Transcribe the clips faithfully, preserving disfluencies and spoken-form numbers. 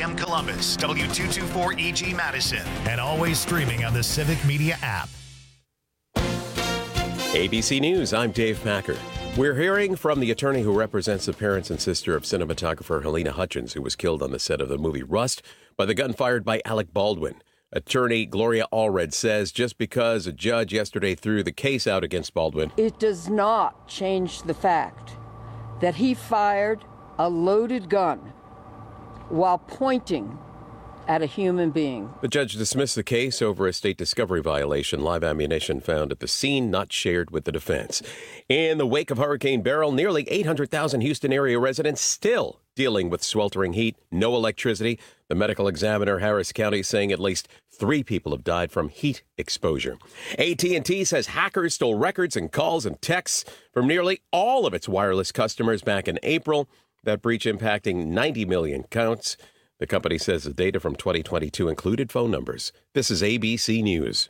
M Columbus, W two twenty-four E G Madison, and always streaming on the Civic Media app. A B C News, I'm Dave Packer. We're hearing from the attorney who represents the parents and sister of cinematographer Helena Hutchins, who was killed on the set of the movie Rust by the gun fired by Alec Baldwin. Attorney Gloria Allred says just because a judge yesterday threw the case out against Baldwin, it does not change the fact that he fired a loaded gun while pointing at a human being. The judge dismissed the case over a state discovery violation. Live ammunition found at the scene, not shared with the defense. In the wake of Hurricane Beryl, nearly eight hundred thousand Houston area residents still dealing with sweltering heat, no electricity. The medical examiner, Harris County, saying at least three people have died from heat exposure. A T and T says hackers stole records and calls and texts from nearly all of its wireless customers back in April. That breach impacting ninety million counts. The company says the data from twenty twenty-two included phone numbers. This is A B C News.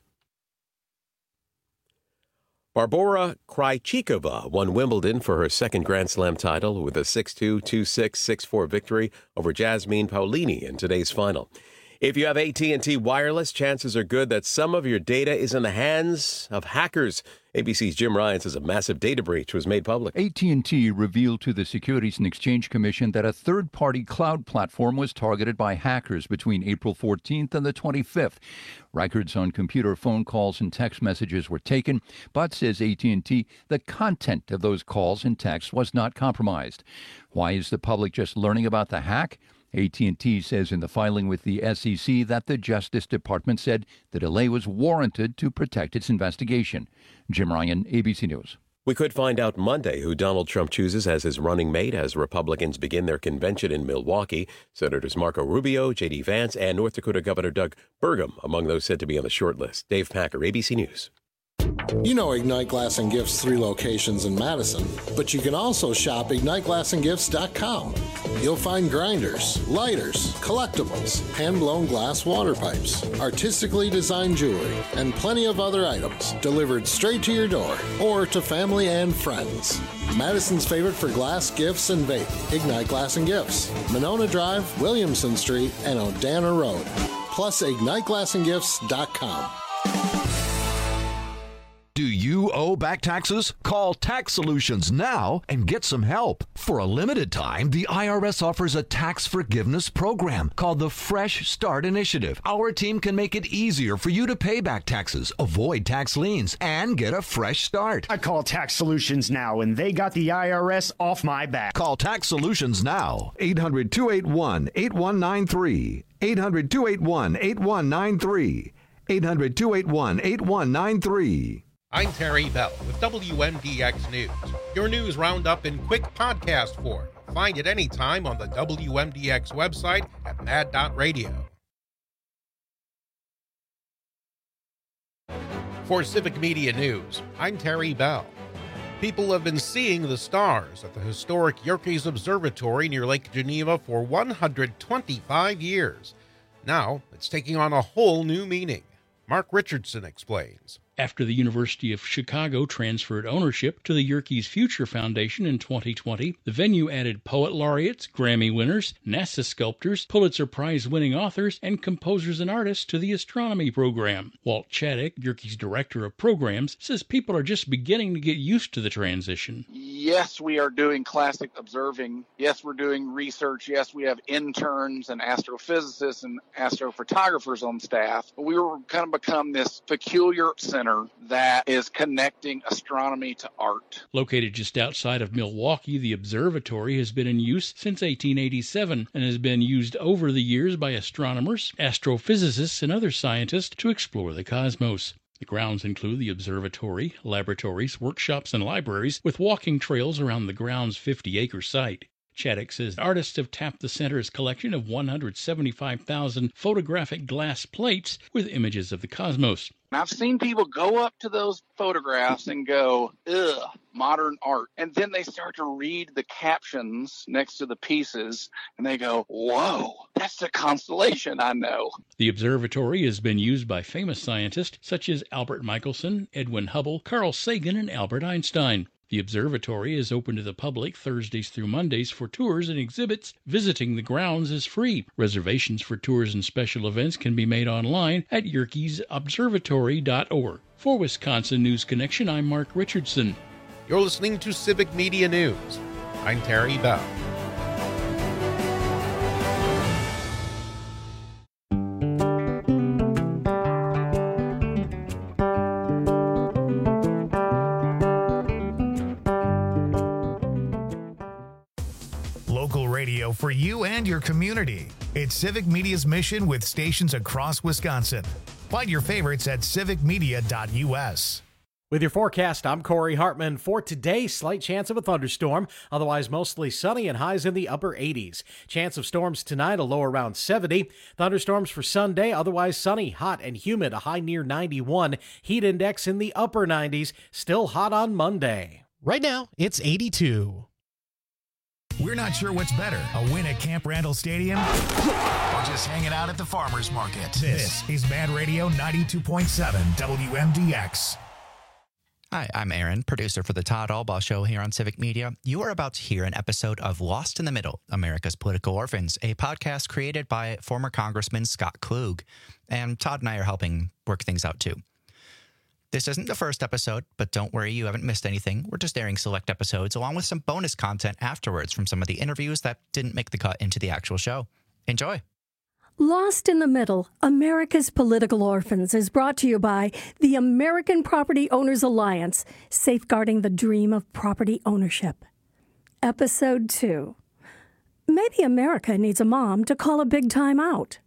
Barbora Krejcikova won Wimbledon for her second Grand Slam title with a six two, two six, six four victory over Jasmine Paolini in today's final. If you have A T and T Wireless, chances are good that some of your data is in the hands of hackers. A B C's Jim Ryan says a massive data breach was made public. A T and T revealed to the Securities and Exchange Commission that a third-party cloud platform was targeted by hackers between April fourteenth and the twenty-fifth. Records on computer phone calls and text messages were taken, but, says A T and T, the content of those calls and texts was not compromised. Why is the public just learning about the hack? A T and T says in the filing with the S E C that the Justice Department said the delay was warranted to protect its investigation. Jim Ryan, A B C News. We could find out Monday who Donald Trump chooses as his running mate as Republicans begin their convention in Milwaukee. Senators Marco Rubio, J D Vance, and North Dakota Governor Doug Burgum among those said to be on the short list. Dave Packer, A B C News. You know Ignite Glass and Gifts' three locations in Madison, but you can also shop ignite glass and gifts dot com. You'll find grinders, lighters, collectibles, hand-blown glass water pipes, artistically designed jewelry, and plenty of other items delivered straight to your door or to family and friends. Madison's favorite for glass, gifts, and vape, Ignite Glass and Gifts, Monona Drive, Williamson Street, and Odana Road. Plus ignite glass and gifts dot com. Do you owe back taxes? Call Tax Solutions now and get some help. For a limited time, the I R S offers a tax forgiveness program called the Fresh Start Initiative. Our team can make it easier for you to pay back taxes, avoid tax liens, and get a fresh start. I call Tax Solutions now, and they got the I R S off my back. Call Tax Solutions now. eight hundred, two eight one, eight one nine three. eight hundred, two eight one, eight one nine three. eight hundred, two eight one, eight one nine three. I'm Terry Bell with W M D X News, your news roundup in quick podcast form. Find it anytime on the W M D X website at mad dot radio. For Civic Media News, I'm Terry Bell. People have been seeing the stars at the historic Yerkes Observatory near Lake Geneva for one hundred twenty-five years. Now, it's taking on a whole new meaning. Mark Richardson explains. After the University of Chicago transferred ownership to the Yerkes Future Foundation in twenty twenty, the venue added poet laureates, Grammy winners, NASA sculptors, Pulitzer Prize-winning authors, and composers and artists to the astronomy program. Walt Chaddick, Yerkes Director of Programs, says people are just beginning to get used to the transition. Yes, we are doing classic observing. Yes, we're doing research. Yes, we have interns and astrophysicists and astrophotographers on staff. But we were kind of become this peculiar center that is connecting astronomy to art. Located just outside of Milwaukee, the observatory has been in use since eighteen eighty-seven and has been used over the years by astronomers, astrophysicists, and other scientists to explore the cosmos. The grounds include the observatory, laboratories, workshops, and libraries, with walking trails around the ground's fifty-acre site. Chaddick says artists have tapped the center's collection of one hundred seventy-five thousand photographic glass plates with images of the cosmos. And I've seen people go up to those photographs and go, ugh, modern art. And then they start to read the captions next to the pieces, and they go, whoa, that's a constellation I know. The observatory has been used by famous scientists such as Albert Michelson, Edwin Hubble, Carl Sagan, and Albert Einstein. The observatory is open to the public Thursdays through Mondays for tours and exhibits. Visiting the grounds is free. Reservations for tours and special events can be made online at yerkes observatory dot org. For Wisconsin News Connection, I'm Mark Richardson. You're listening to Civic Media News. I'm Terry Bell. Local radio for you and your community. It's Civic Media's mission with stations across Wisconsin. Find your favorites at civic media dot u s. With your forecast, I'm Corey Hartman. For today, slight chance of a thunderstorm, otherwise mostly sunny and highs in the upper eighties. Chance of storms tonight, a low around seventy. Thunderstorms for Sunday, otherwise sunny, hot and humid, a high near ninety-one. Heat index in the upper nineties, still hot on Monday. Right now, it's eighty-two. We're not sure what's better, a win at Camp Randall Stadium or just hanging out at the farmer's market. This is Mad Radio ninety-two point seven W M D X. Hi, I'm Aaron, producer for the Todd Albaugh Show here on Civic Media. You are about to hear an episode of Lost in the Middle, America's Political Orphans, a podcast created by former Congressman Scott Klug. And Todd and I are helping work things out too. This isn't the first episode, but don't worry, you haven't missed anything. We're just airing select episodes along with some bonus content afterwards from some of the interviews that didn't make the cut into the actual show. Enjoy. Lost in the Middle, America's Political Orphans is brought to you by the American Property Owners Alliance, safeguarding the dream of property ownership. Episode two. Maybe America needs a mom to call a big time out.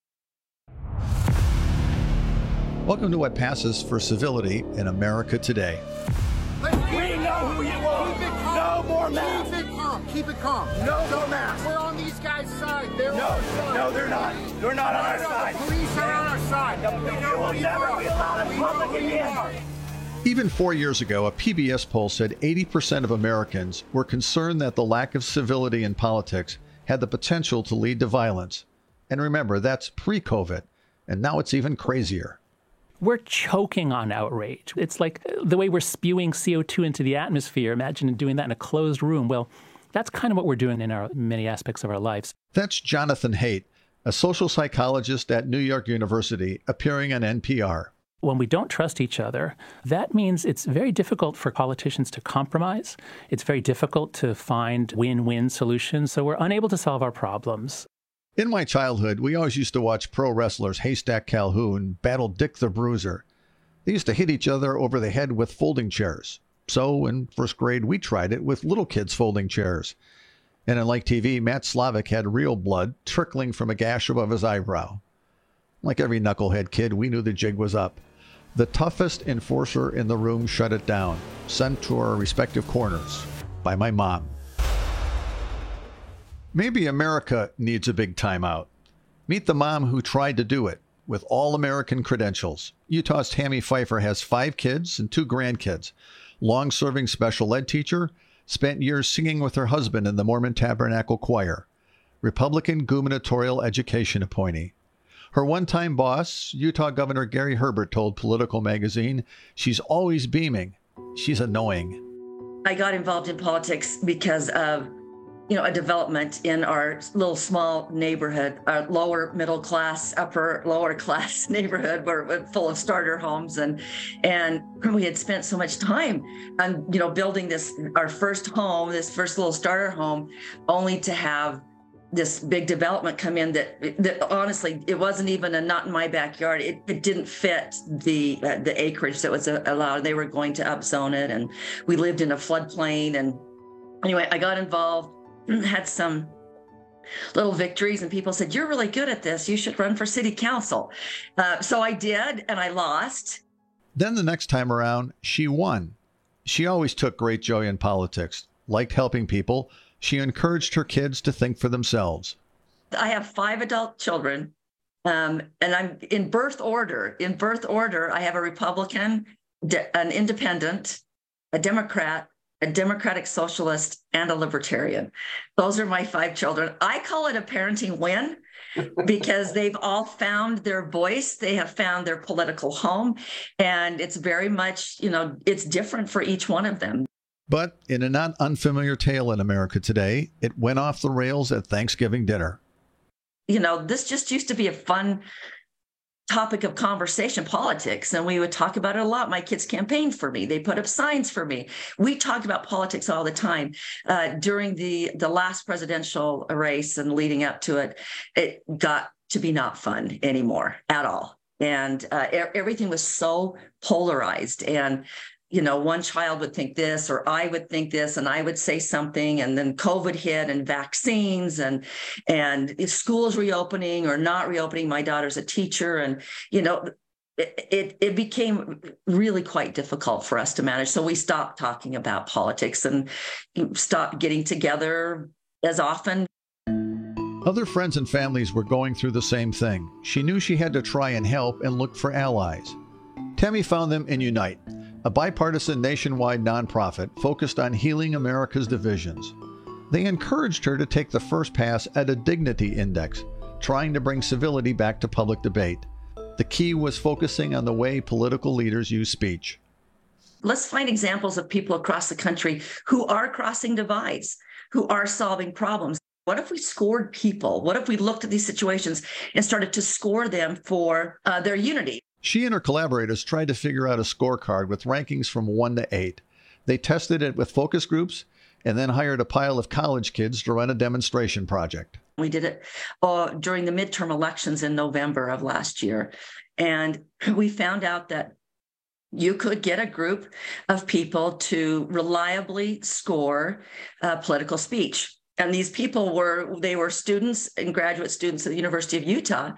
Welcome to what passes for civility in America today. We know who you are. No more masks. Keep it calm. Keep it calm. No more masks. We're on these guys' side. They're no, on our side. No, they're not. They're not no, on our no, side. The police are on our side. We know will never be allowed in public again. Even four years ago, a P B S poll said eighty percent of Americans were concerned that the lack of civility in politics had the potential to lead to violence. And remember, that's pre-COVID. And now it's even crazier. We're choking on outrage. It's like the way we're spewing C O two into the atmosphere. Imagine doing that in a closed room. Well, that's kind of what we're doing in our many aspects of our lives. That's Jonathan Haidt, a social psychologist at New York University, appearing on N P R. When we don't trust each other, that means it's very difficult for politicians to compromise. It's very difficult to find win-win solutions. So we're unable to solve our problems. In my childhood, we always used to watch pro wrestlers Haystack Calhoun battle Dick the Bruiser. They used to hit each other over the head with folding chairs. So in first grade, we tried it with little kids' folding chairs. And unlike T V, Matt Slavic had real blood trickling from a gash above his eyebrow. Like every knucklehead kid, we knew the jig was up. The toughest enforcer in the room shut it down, sent to our respective corners by my mom. Maybe America needs a big timeout. Meet the mom who tried to do it with all-American credentials. Utah's Tammy Pfeiffer has five kids and two grandkids. Long-serving special ed teacher, spent years singing with her husband in the Mormon Tabernacle Choir. Republican gubernatorial education appointee. Her one-time boss, Utah Governor Gary Herbert, told Political Magazine, she's always beaming. She's annoying. I got involved in politics because of you know, a development in our little small neighborhood, our lower middle class, upper lower class neighborhood, where full of starter homes, and and we had spent so much time on you know building this our first home, this first little starter home, only to have this big development come in that, that honestly it wasn't even a not in my backyard. It, it didn't fit the uh, the acreage that was allowed. They were going to upzone it, and we lived in a floodplain. And anyway, I got involved. Had some little victories, and people said, you're really good at this. You should run for city council. Uh, so I did, and I lost. Then the next time around, she won. She always took great joy in politics, liked helping people. She encouraged her kids to think for themselves. I have five adult children, um, and I'm in birth order. In birth order, I have a Republican, an independent, a Democrat, a Democratic Socialist, and a Libertarian. Those are my five children. I call it a parenting win because they've all found their voice. They have found their political home. And it's very much, you know, it's different for each one of them. But in a not unfamiliar tale in America today, it went off the rails at Thanksgiving dinner. You know, this just used to be a fun topic of conversation, politics, and we would talk about it a lot. My kids campaigned for me. They put up signs for me. We talked about politics all the time. Uh, during the, the last presidential race and leading up to it, it got to be not fun anymore at all. And uh, everything was so polarized. And you know, one child would think this, or I would think this, and I would say something, and then COVID hit, and vaccines, and and if schools reopening or not reopening. My daughter's a teacher, and you know, it, it it became really quite difficult for us to manage. So we stopped talking about politics and stopped getting together as often. Other friends and families were going through the same thing. She knew she had to try and help and look for allies. Tammy found them in Unite, a bipartisan nationwide nonprofit focused on healing America's divisions. They encouraged her to take the first pass at a dignity index, trying to bring civility back to public debate. The key was focusing on the way political leaders use speech. Let's find examples of people across the country who are crossing divides, who are solving problems. What if we scored people? What if we looked at these situations and started to score them for uh, their unity? She and her collaborators tried to figure out a scorecard with rankings from one to eight. They tested it with focus groups and then hired a pile of college kids to run a demonstration project. We did it uh, during the midterm elections in November of last year. And we found out that you could get a group of people to reliably score uh, political speech. And these people were, they were students and graduate students at the University of Utah,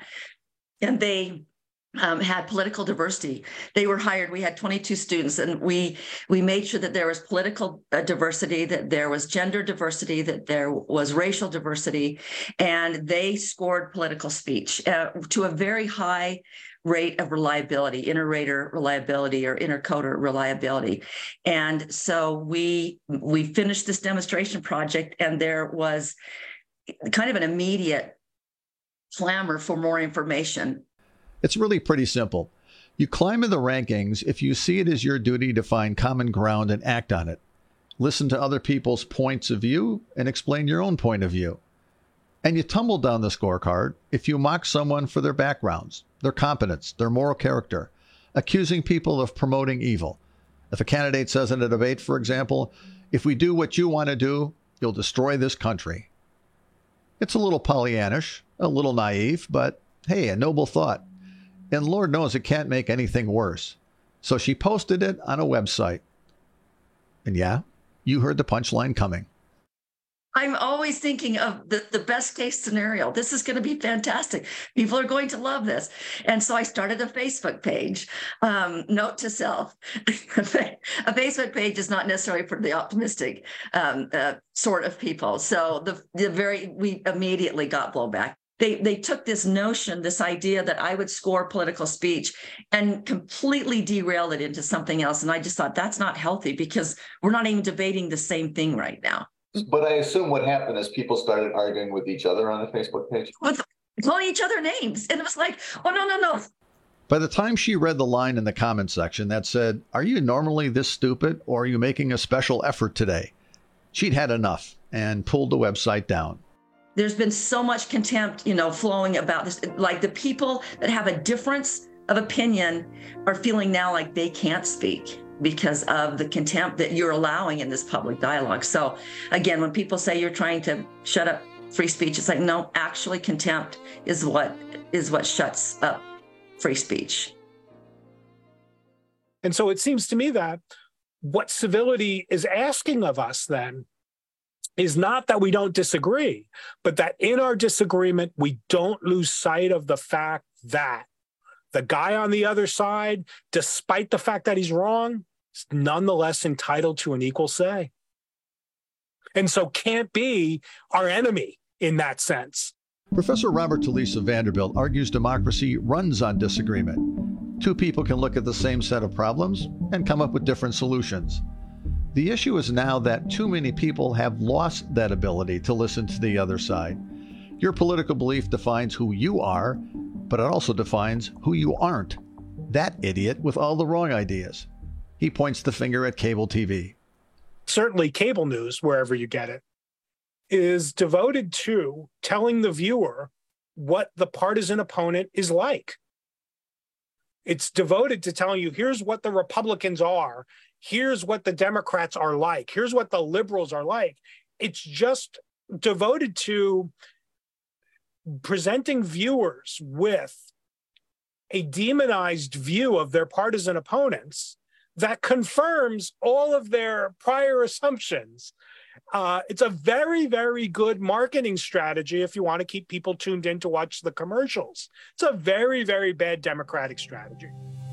and they Um, had political diversity. They were hired. We had twenty-two students, and we we made sure that there was political uh, diversity, that there was gender diversity, that there was racial diversity, and they scored political speech uh, to a very high rate of reliability, inter-rater reliability or inter-coder reliability. And so we we finished this demonstration project, and there was kind of an immediate clamor for more information. It's really pretty simple. You climb in the rankings if you see it as your duty to find common ground and act on it. Listen to other people's points of view and explain your own point of view. And you tumble down the scorecard if you mock someone for their backgrounds, their competence, their moral character, accusing people of promoting evil. If a candidate says in a debate, for example, if we do what you want to do, you'll destroy this country. It's a little Pollyannish, a little naive, but hey, a noble thought. And Lord knows it can't make anything worse. So she posted it on a website. And yeah, you heard the punchline coming. I'm always thinking of the, the best case scenario. This is going to be fantastic. People are going to love this. And so I started a Facebook page. Um, note to self, a Facebook page is not necessarily for the optimistic um, uh, sort of people. So the, the very, we immediately got blowback. They they took this notion, this idea that I would score political speech and completely derail it into something else. And I just thought that's not healthy because we're not even debating the same thing right now. But I assume what happened is people started arguing with each other on the Facebook page. With calling each other names. And it was like, oh, no, no, no. By the time she read the line in the comment section that said, "Are you normally this stupid, or are you making a special effort today?" she'd had enough and pulled the website down. There's been so much contempt, you know, flowing about this. Like the people that have a difference of opinion are feeling now like they can't speak because of the contempt that you're allowing in this public dialogue. So again, when people say you're trying to shut up free speech, it's like, no, actually contempt is what is what shuts up free speech. And so it seems to me that what civility is asking of us then is not that we don't disagree, but that in our disagreement, we don't lose sight of the fact that the guy on the other side, despite the fact that he's wrong, is nonetheless entitled to an equal say. And so can't be our enemy in that sense. Professor Robert Talisse of Vanderbilt argues democracy runs on disagreement. Two people can look at the same set of problems and come up with different solutions. The issue is now that too many people have lost that ability to listen to the other side. Your political belief defines who you are, but it also defines who you aren't. That idiot with all the wrong ideas. He points the finger at cable T V. certainly cable news, wherever you get it, is devoted to telling the viewer what the partisan opponent is like. It's devoted to telling you, here's what the Republicans are, here's what the Democrats are like, here's what the liberals are like. It's just devoted to presenting viewers with a demonized view of their partisan opponents that confirms all of their prior assumptions. Uh, it's a very, very good marketing strategy if you want to keep people tuned in to watch the commercials. It's a very, very bad Democratic strategy.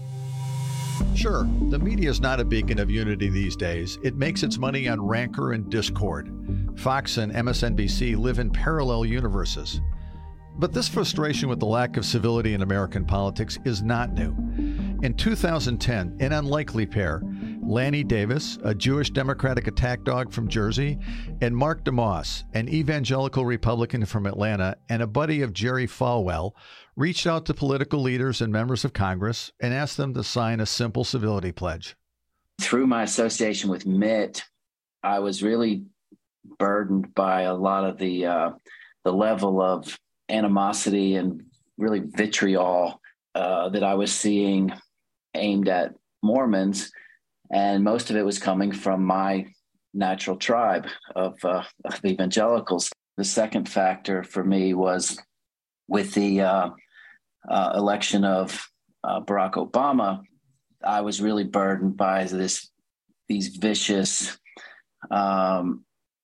Sure, the media is not a beacon of unity these days. It makes its money on rancor and discord. Fox and M S N B C live in parallel universes. But this frustration with the lack of civility in American politics is not new. In two thousand ten, an unlikely pair, Lanny Davis, a Jewish Democratic attack dog from Jersey, and Mark DeMoss, an evangelical Republican from Atlanta and a buddy of Jerry Falwell, reached out to political leaders and members of Congress and asked them to sign a simple civility pledge. Through my association with Mitt, I was really burdened by a lot of the uh, the level of animosity and really vitriol uh, that I was seeing aimed at Mormons. And most of it was coming from my natural tribe of, uh, of evangelicals. The second factor for me was with the uh, uh, election of uh, Barack Obama, I was really burdened by this these vicious um,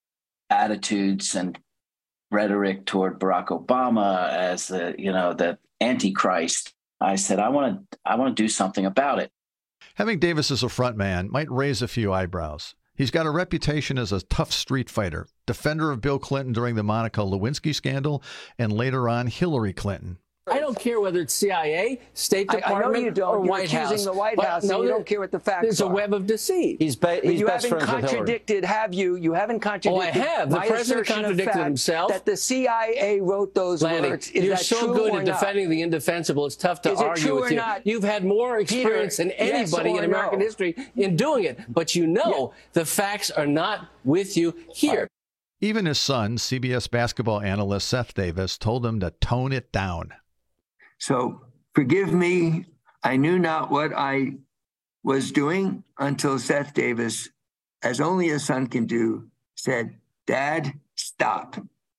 attitudes and rhetoric toward Barack Obama as the, you know, the Antichrist. I said, I want to, I want to do something about it. Having Davis as a front man might raise a few eyebrows. He's got a reputation as a tough street fighter, defender of Bill Clinton during the Monica Lewinsky scandal, and later on Hillary Clinton. I don't care whether it's C I A, State Department, I know you don't. or You're White House. accusing the White House, no, and you don't care what the facts there's are. There's a web of deceit. He's, be, he's you best haven't friends contradicted, have you? You haven't contradicted. Oh, I have. The my president contradicted fact himself. That the C I A wrote those Lanny, words. Is you're that so true good or at not? defending the indefensible. It's tough to Is it argue true with or you. not? You've had more experience Peter, than anybody yes in American no? history in doing it. But you know yeah. the facts are not with you here. Even his son, C B S basketball analyst Seth Davis, told him to tone it down. So forgive me, I knew not what I was doing until Seth Davis, as only a son can do, said, Dad, stop.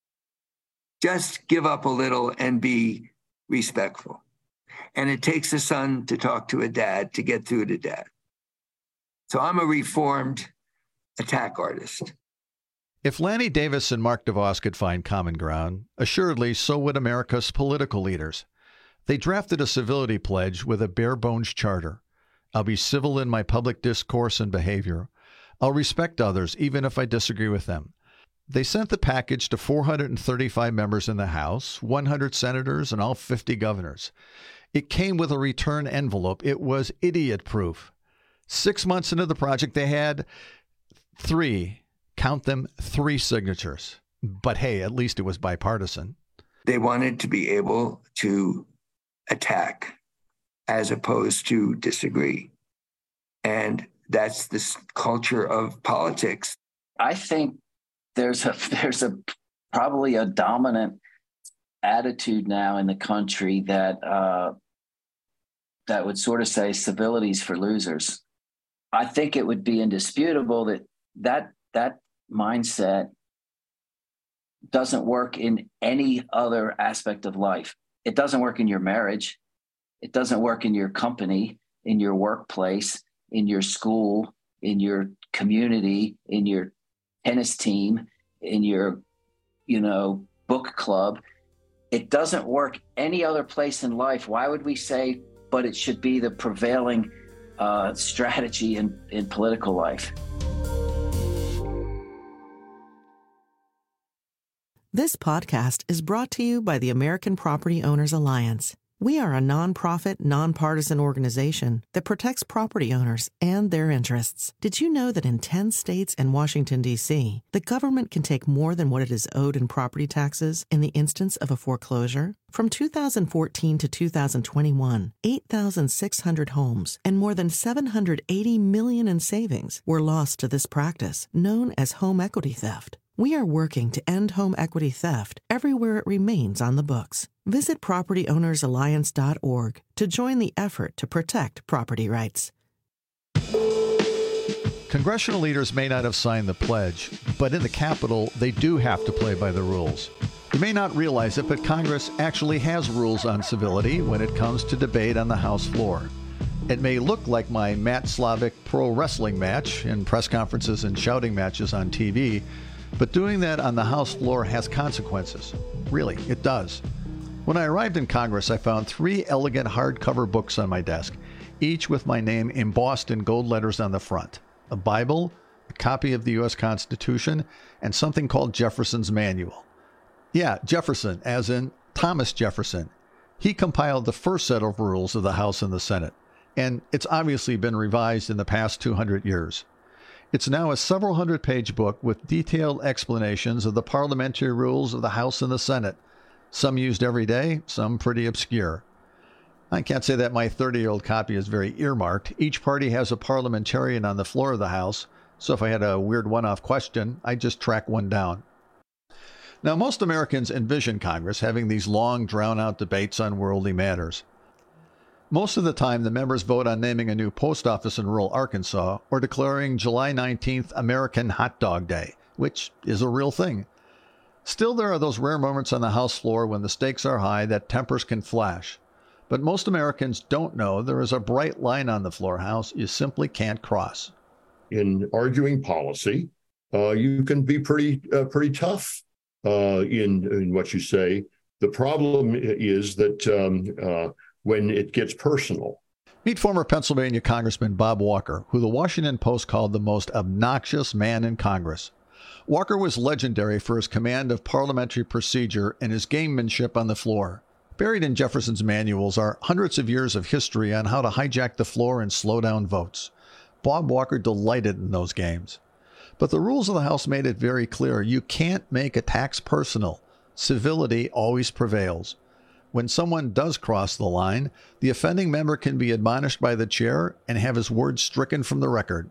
Just give up a little and be respectful. And it takes a son to talk to a dad to get through to dad. So I'm a reformed attack artist. If Lanny Davis and Mark DeVos could find common ground, assuredly so would America's political leaders. They drafted a civility pledge with a bare-bones charter. I'll be civil in my public discourse and behavior. I'll respect others, even if I disagree with them. They sent the package to four hundred thirty-five members in the House, one hundred senators, and all fifty governors. It came with a return envelope. It was idiot-proof. Six months into the project, they had three, count them, three signatures. But hey, at least it was bipartisan. They wanted to be able to attack as opposed to disagree. And that's this culture of politics. I think there's a there's a probably a dominant attitude now in the country that uh, that would sort of say civility's for losers. I think it would be indisputable that that that mindset doesn't work in any other aspect of life. It doesn't work in your marriage. It doesn't work in your company, in your workplace, in your school, in your community, in your tennis team, in your, you know, book club. It doesn't work any other place in life. Why would we say, but it should be the prevailing uh, strategy in, in political life? This podcast is brought to you by the American Property Owners Alliance. We are a nonprofit, nonpartisan organization that protects property owners and their interests. Did you know that in ten states and Washington, D C, the government can take more than what it is owed in property taxes in the instance of a foreclosure? From two thousand fourteen to two thousand twenty-one, eight thousand six hundred homes and more than seven hundred eighty million dollars in savings were lost to this practice, known as home equity theft. We are working to end home equity theft everywhere it remains on the books. Visit property owners alliance dot org to join the effort to protect property rights. Congressional leaders may not have signed the pledge, but in the Capitol, they do have to play by the rules. You may not realize it, but Congress actually has rules on civility when it comes to debate on the House floor. It may look like my Matt Slavic pro wrestling match in press conferences and shouting matches on T V, but doing that on the House floor has consequences. Really, it does. When I arrived in Congress, I found three elegant hardcover books on my desk, each with my name embossed in gold letters on the front. A Bible, a copy of the U S Constitution, and something called Jefferson's Manual. Yeah, Jefferson, as in Thomas Jefferson. He compiled the first set of rules of the House and the Senate, and it's obviously been revised in the past two hundred years. It's now a several hundred page book with detailed explanations of the parliamentary rules of the House and the Senate, some used every day, some pretty obscure. I can't say that my thirty-year-old copy is very earmarked. Each party has a parliamentarian on the floor of the House, so if I had a weird one-off question, I'd just track one down. Now, most Americans envision Congress having these long, drawn-out debates on worldly matters. Most of the time, the members vote on naming a new post office in rural Arkansas or declaring July nineteenth American Hot Dog Day, which is a real thing. Still, there are those rare moments on the House floor when the stakes are high that tempers can flash. But most Americans don't know there is a bright line on the floor, House, you simply can't cross. In arguing policy, uh, you can be pretty uh, pretty tough uh, in, in what you say. The problem is that um, uh, when it gets personal. Meet former Pennsylvania Congressman Bob Walker, who the Washington Post called the most obnoxious man in Congress. Walker was legendary for his command of parliamentary procedure and his gamemanship on the floor. Buried in Jefferson's manuals are hundreds of years of history on how to hijack the floor and slow down votes. Bob Walker delighted in those games. But the rules of the House made it very clear you can't make attacks personal. Civility always prevails. When someone does cross the line, the offending member can be admonished by the chair and have his words stricken from the record.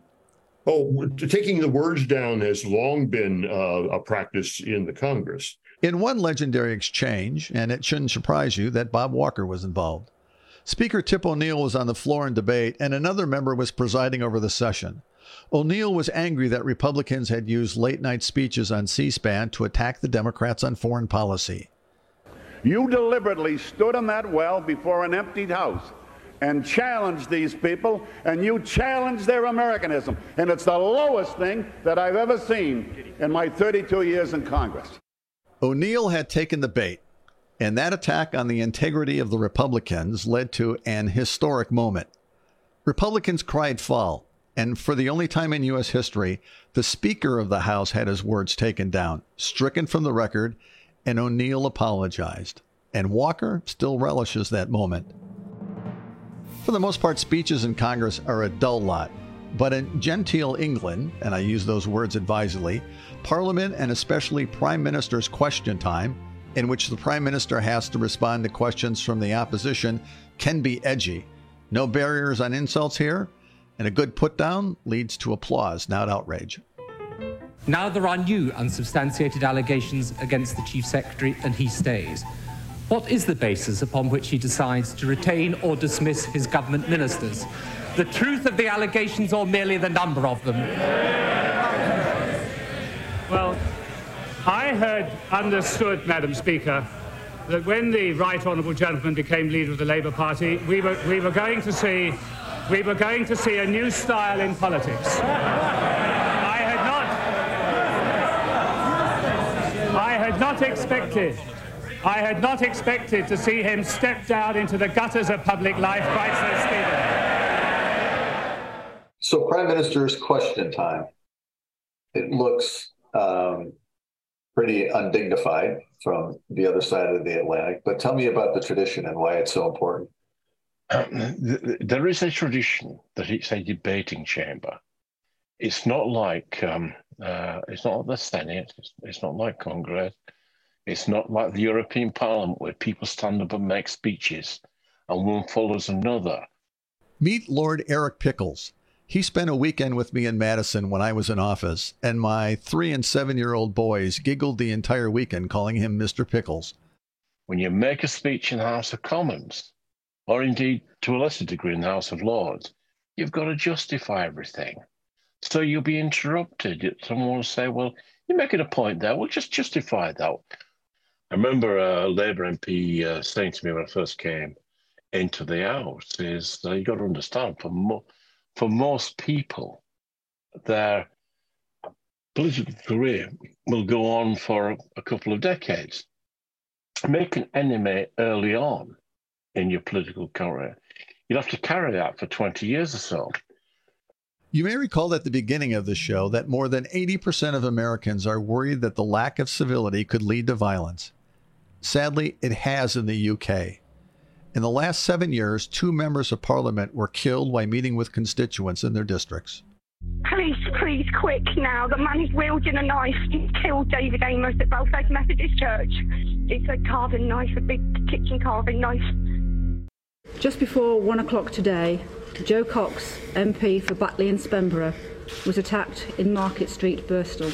Oh, taking the words down has long been uh, a practice in the Congress. In one legendary exchange, and it shouldn't surprise you that Bob Walker was involved. Speaker Tip O'Neill was on the floor in debate, and another member was presiding over the session. O'Neill was angry that Republicans had used late-night speeches on C-SPAN to attack the Democrats on foreign policy. You deliberately stood in that well before an emptied house and challenged these people, and you challenged their Americanism. And it's the lowest thing that I've ever seen in my thirty-two years in Congress. O'Neill had taken the bait, and that attack on the integrity of the Republicans led to an historic moment. Republicans cried foul, and for the only time in U S history, the Speaker of the House had his words taken down, stricken from the record, and O'Neill apologized. And Walker still relishes that moment. For the most part, speeches in Congress are a dull lot. But in genteel England, and I use those words advisedly, Parliament and especially Prime Minister's question time, in which the Prime Minister has to respond to questions from the opposition, can be edgy. No barriers on insults here, and a good put-down leads to applause, not outrage. Now there are new unsubstantiated allegations against the Chief Secretary, and he stays. What is the basis upon which he decides to retain or dismiss his government ministers? The truth of the allegations or merely the number of them? Well, I had understood, Madam Speaker, that when the right honourable gentleman became leader of the Labour Party, we were, we were going to see we were going to see a new style in politics. I had not I had not expected I had not expected to see him step down into the gutters of public life quite so speedily. So Prime Minister's question time. It looks um, pretty undignified from the other side of the Atlantic. But tell me about the tradition and why it's so important. Um, there is a tradition that it's a debating chamber. It's not like um, uh, it's not like the Senate. It's, it's not like Congress. It's not like the European Parliament where people stand up and make speeches and one follows another. Meet Lord Eric Pickles. He spent a weekend with me in Madison when I was in office, and my three and seven-year-old boys giggled the entire weekend calling him Mister Pickles. When you make a speech in the House of Commons, or indeed to a lesser degree in the House of Lords, you've got to justify everything. So you'll be interrupted. Someone will say, well, you're making a point there. Well, just justify that. I remember a Labour M P uh, saying to me when I first came into the House is uh, you got to understand, for, mo- for most people, their political career will go on for a, a couple of decades. Make an enemy early on in your political career, you'll have to carry that for twenty years or so. You may recall at the beginning of the show that more than eighty percent of Americans are worried that the lack of civility could lead to violence. Sadly, it has in the U K. In the last seven years, two members of parliament were killed while meeting with constituents in their districts. Police, please, quick now. The man is wielding a knife. He killed David Amos at Belfast Methodist Church. It's a carving knife, a big kitchen carving knife. Just before one o'clock today, Joe Cox, M P for Batley and Spenborough, was attacked in Market Street, Birstall.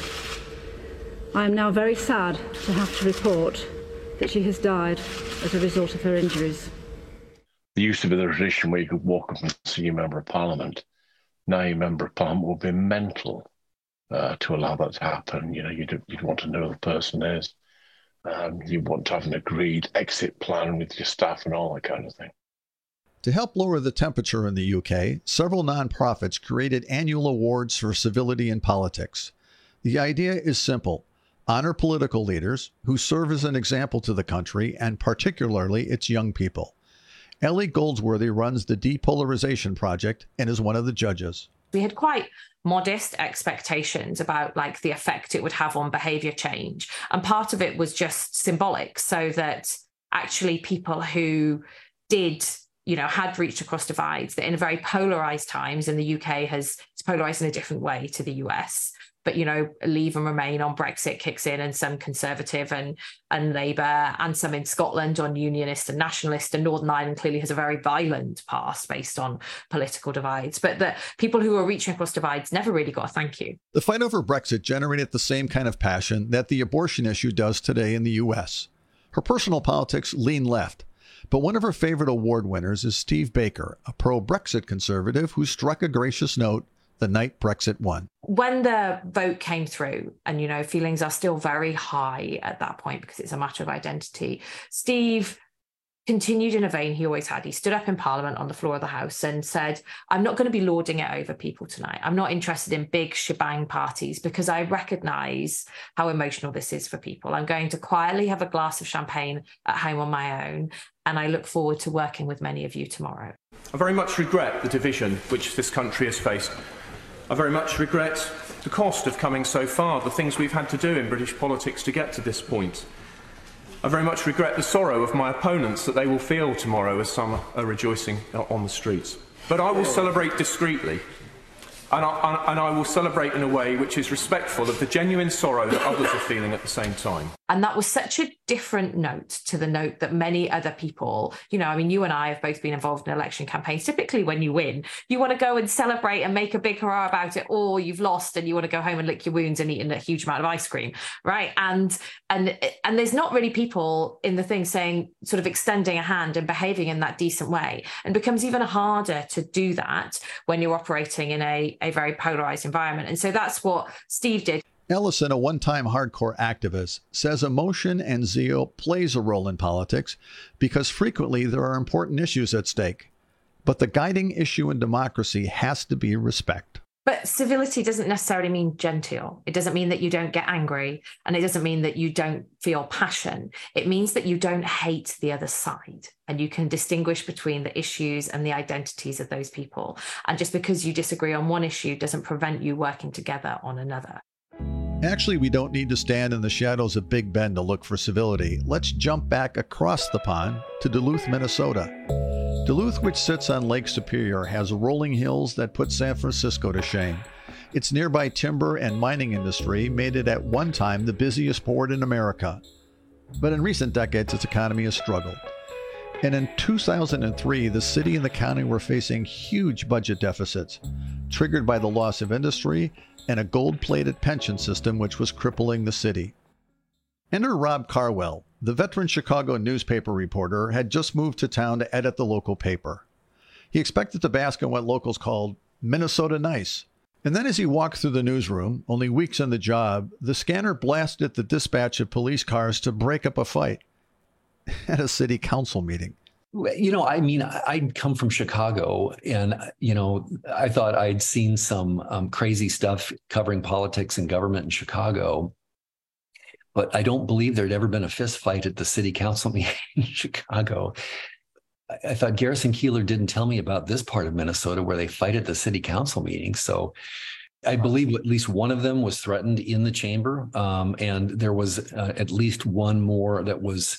I am now very sad to have to report that she has died as a result of her injuries. There used to be the tradition where you could walk up and see a member of parliament. Now your member of parliament will be mental uh, to allow that to happen. You know, you'd, you'd want to know who the person is. Um, you want to have an agreed exit plan with your staff and all that kind of thing. To help lower the temperature in the U K, several nonprofits created annual awards for civility in politics. The idea is simple. Honor political leaders who serve as an example to the country and particularly its young people. Ellie Goldsworthy runs the Depolarization Project and is one of the judges. We had quite modest expectations about like the effect it would have on behavior change. And part of it was just symbolic, so that actually people who did, you know, had reached across divides, that in very polarized times, and the U K has it's polarized in a different way to the U S, but, you know, Leave and Remain on Brexit kicks in, and some Conservative and, and Labour, and some in Scotland on Unionist and Nationalist, and Northern Ireland clearly has a very violent past based on political divides. But the people who are reaching across divides never really got a thank you. The fight over Brexit generated the same kind of passion that the abortion issue does today in the U S. Her personal politics lean left, but one of her favorite award winners is Steve Baker, a pro-Brexit conservative who struck a gracious note the night Brexit won. When the vote came through, and, you know, feelings are still very high at that point because it's a matter of identity, Steve continued in a vein he always had. He stood up in Parliament on the floor of the House and said, I'm not going to be lording it over people tonight. I'm not interested in big shebang parties because I recognise how emotional this is for people. I'm going to quietly have a glass of champagne at home on my own, and I look forward to working with many of you tomorrow. I very much regret the division which this country has faced. I very much regret the cost of coming so far, the things we've had to do in British politics to get to this point. I very much regret the sorrow of my opponents that they will feel tomorrow as some are rejoicing on the streets. But I will celebrate discreetly, and I, and I will celebrate in a way which is respectful of the genuine sorrow that others are feeling at the same time. And that was such a different note to the note that many other people, you know, I mean, you and I have both been involved in election campaigns. Typically when you win, you want to go and celebrate and make a big hurrah about it, or you've lost and you want to go home and lick your wounds and eat a huge amount of ice cream, right? And and and there's not really people in the thing saying, sort of extending a hand and behaving in that decent way. And it becomes even harder to do that when you're operating in a, a very polarized environment. And so that's what Steve did. Ellison, a one-time hardcore activist, says emotion and zeal plays a role in politics because frequently there are important issues at stake. But the guiding issue in democracy has to be respect. But civility doesn't necessarily mean genteel. It doesn't mean that you don't get angry, and it doesn't mean that you don't feel passion. It means that you don't hate the other side, and you can distinguish between the issues and the identities of those people. And just because you disagree on one issue doesn't prevent you working together on another. Actually, we don't need to stand in the shadows of Big Ben to look for civility. Let's jump back across the pond to Duluth, Minnesota. Duluth, which sits on Lake Superior, has rolling hills that put San Francisco to shame. Its nearby timber and mining industry made it at one time the busiest port in America. But in recent decades, its economy has struggled. And in two thousand three, the city and the county were facing huge budget deficits, triggered by the loss of industry and a gold-plated pension system which was crippling the city. Enter Rob Carwell. The veteran Chicago newspaper reporter had just moved to town to edit the local paper. He expected to bask in what locals called Minnesota nice. And then as he walked through the newsroom, only weeks on the job, the scanner blasted the dispatch of police cars to break up a fight at a city council meeting. You know, I mean, I'd come from Chicago and, you know, I thought I'd seen some um, crazy stuff covering politics and government in Chicago. But I don't believe there'd ever been a fist fight at the city council meeting in Chicago. I thought Garrison Keillor didn't tell me about this part of Minnesota where they fight at the city council meeting. So I believe at least one of them was threatened in the chamber. Um, and there was uh, at least one more that was,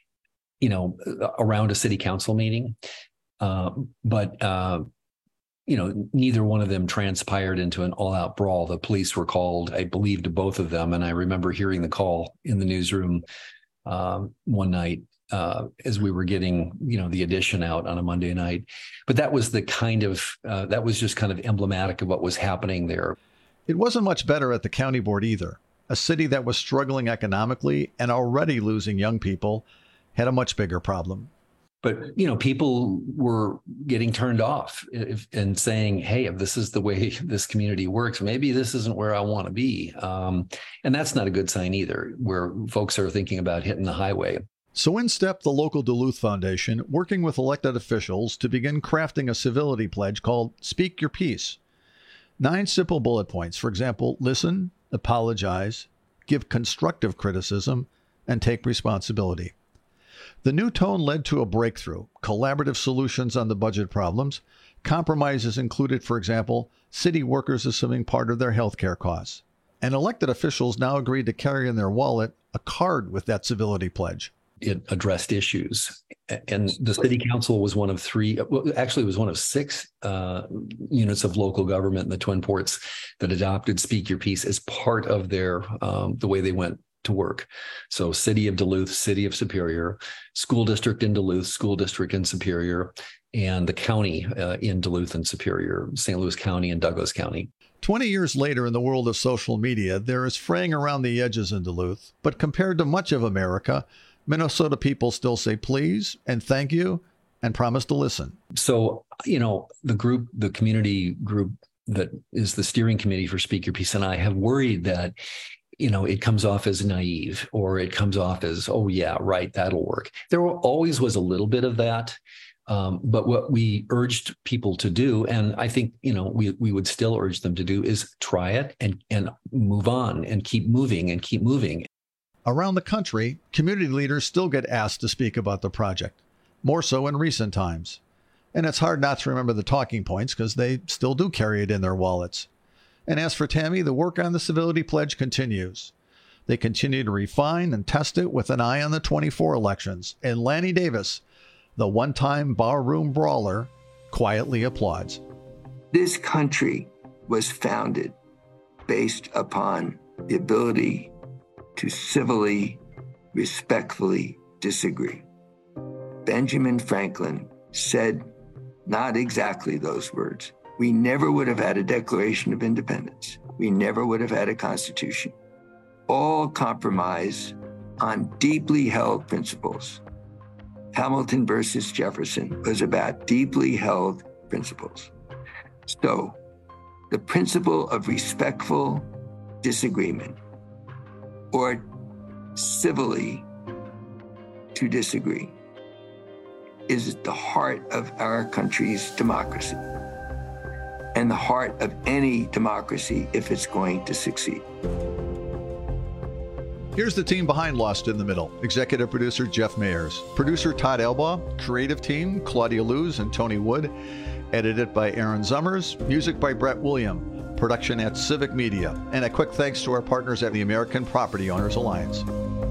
you know, around a city council meeting. Uh, but, uh, you know, neither one of them transpired into an all-out brawl. The police were called, I believe, to both of them. And I remember hearing the call in the newsroom uh, one night uh, as we were getting, you know, the edition out on a Monday night. But that was the kind of, uh, that was just kind of emblematic of what was happening there. It wasn't much better at the county board either. A city that was struggling economically and already losing young people had a much bigger problem. But, you know, people were getting turned off if, and saying, hey, if this is the way this community works, maybe this isn't where I want to be. Um, and that's not a good sign either, where folks are thinking about hitting the highway. So in stepped the local Duluth Foundation, working with elected officials to begin crafting a civility pledge called Speak Your Piece. Nine simple bullet points. For example, listen, apologize, give constructive criticism, and take responsibility. The new tone led to a breakthrough, collaborative solutions on the budget problems. Compromises included, for example, city workers assuming part of their health care costs. And elected officials now agreed to carry in their wallet a card with that civility pledge. It addressed issues. And the city council was one of three, well, actually it was one of six uh, units of local government in the Twin Ports that adopted Speak Your Piece as part of their, um, the way they went to work. So City of Duluth, City of Superior, School District in Duluth, School District in Superior, and the county uh, in Duluth and Superior, Saint Louis County and Douglas County. twenty years later in the world of social media, there is fraying around the edges in Duluth. But compared to much of America, Minnesota people still say please and thank you and promise to listen. So, you know, the group, the community group that is the steering committee for Speak Your Piece and I have worried that you know, it comes off as naive or it comes off as, oh, yeah, right, that'll work. There always was a little bit of that. Um, but what we urged people to do, and I think, you know, we we would still urge them to do, is try it and, and move on and keep moving and keep moving. Around the country, community leaders still get asked to speak about the project, more so in recent times. And it's hard not to remember the talking points because they still do carry it in their wallets. And as for Tammy, the work on the civility pledge continues. They continue to refine and test it with an eye on the twenty-four elections. And Lanny Davis, the one-time barroom brawler, quietly applauds. This country was founded based upon the ability to civilly, respectfully disagree. Benjamin Franklin said not exactly those words. We never would have had a Declaration of Independence. We never would have had a Constitution. All compromise on deeply held principles. Hamilton versus Jefferson was about deeply held principles. So the principle of respectful disagreement, or civilly to disagree, is at the heart of our country's democracy and the heart of any democracy if it's going to succeed. Here's the team behind Lost in the Middle. Executive producer Jeff Mayers. Producer Todd Elbaugh. Creative team Claudia Luz and Tony Wood. Edited by Aaron Zummers. Music by Brett William. production at Civic Media. And a quick thanks to our partners at the American Property Owners Alliance.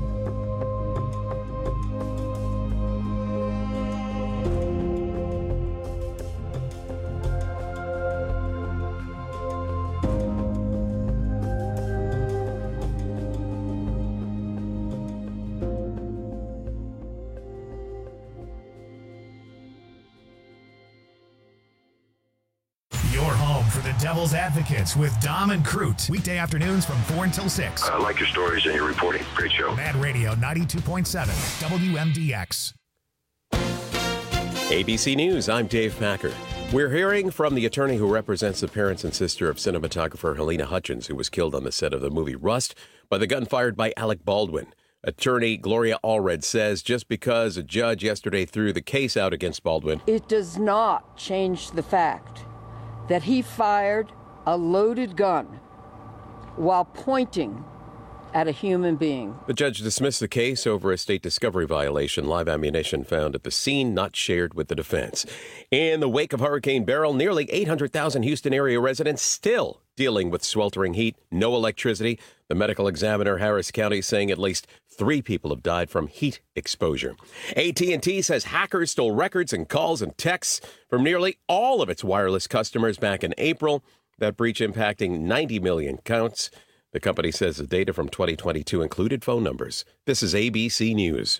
Devil's Advocates with Dom and Crute. Weekday afternoons from four until six. I like your stories and your reporting. Great show. Mad Radio ninety-two point seven, W M D X. A B C News, I'm Dave Packer. We're hearing from the attorney who represents the parents and sister of cinematographer Helena Hutchins, who was killed on the set of the movie Rust by the gun fired by Alec Baldwin. Attorney Gloria Allred says just because a judge yesterday threw the case out against Baldwin, it does not change the fact that he fired a loaded gun while pointing at a human being. The judge dismissed the case over a state discovery violation, live ammunition found at the scene not shared with the defense. In the wake of Hurricane Beryl, nearly eight hundred thousand Houston area residents still dealing with sweltering heat, no electricity. The medical examiner Harris County saying at least three people have died from heat exposure. A T and T says hackers stole records and calls and texts from nearly all of its wireless customers back in April. That breach impacting ninety million counts. The company says the data from twenty twenty-two included phone numbers. This is A B C News.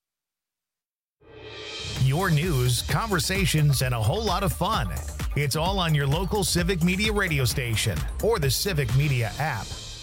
Your news, conversations, and a whole lot of fun. It's all on your local Civic Media radio station or the Civic Media app.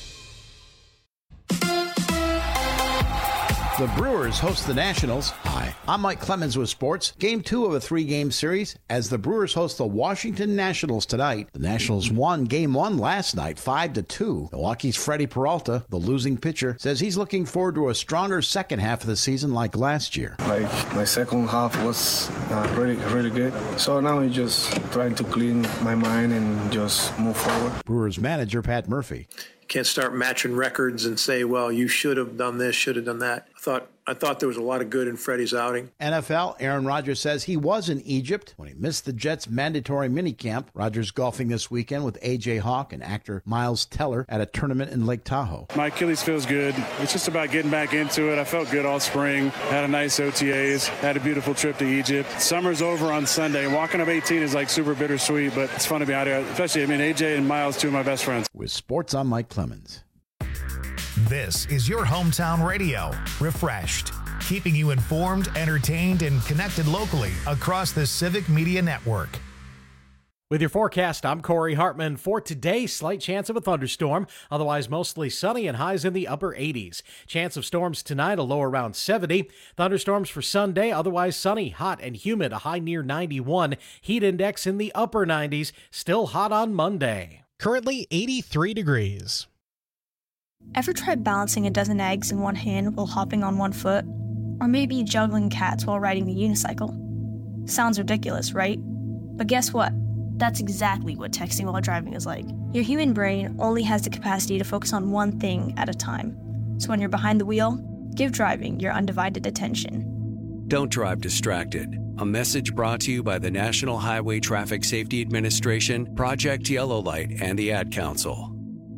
The Brewers host the Nationals. Hi, I'm Mike Clemens with sports. Game two of a three-game series as the Brewers host the Washington Nationals tonight. The Nationals won game one last night, five to two. Milwaukee's Freddie Peralta, the losing pitcher, says he's looking forward to a stronger second half of the season like last year. Like my second half was uh, really, really good. So now I'm just trying to clean my mind and just move forward. Brewers manager Pat Murphy. Can't start matching records and say, well, you should have done this, should have done that. I thought I thought there was a lot of good in Freddie's outing. N F L, Aaron Rodgers says he was in Egypt when he missed the Jets' mandatory minicamp. Rodgers golfing this weekend with A J Hawk and actor Miles Teller at a tournament in Lake Tahoe. My Achilles feels good. It's just about getting back into it. I felt good all spring. Had a nice O T As. Had a beautiful trip to Egypt. Summer's over on Sunday. Walking up eighteen is like super bittersweet, but it's fun to be out here. Especially, I mean, A J and Miles, two of my best friends. With sports, I'm Mike Clemens. This is your hometown radio, refreshed, keeping you informed, entertained, and connected locally across the Civic Media Network. With your forecast, I'm Corey Hartman. For today, slight chance of a thunderstorm, otherwise mostly sunny and highs in the upper eighties. Chance of storms tonight, a low around seventy. Thunderstorms for Sunday, otherwise sunny, hot and humid, a high near ninety-one. Heat index in the upper nineties, still hot on Monday. Currently eighty-three degrees. Ever tried balancing a dozen eggs in one hand while hopping on one foot? Or maybe juggling cats while riding the unicycle? Sounds ridiculous, right? But guess what? That's exactly what texting while driving is like. Your human brain only has the capacity to focus on one thing at a time. So when you're behind the wheel, give driving your undivided attention. Don't drive distracted. A message brought to you by the National Highway Traffic Safety Administration, Project Yellow Light, and the Ad Council.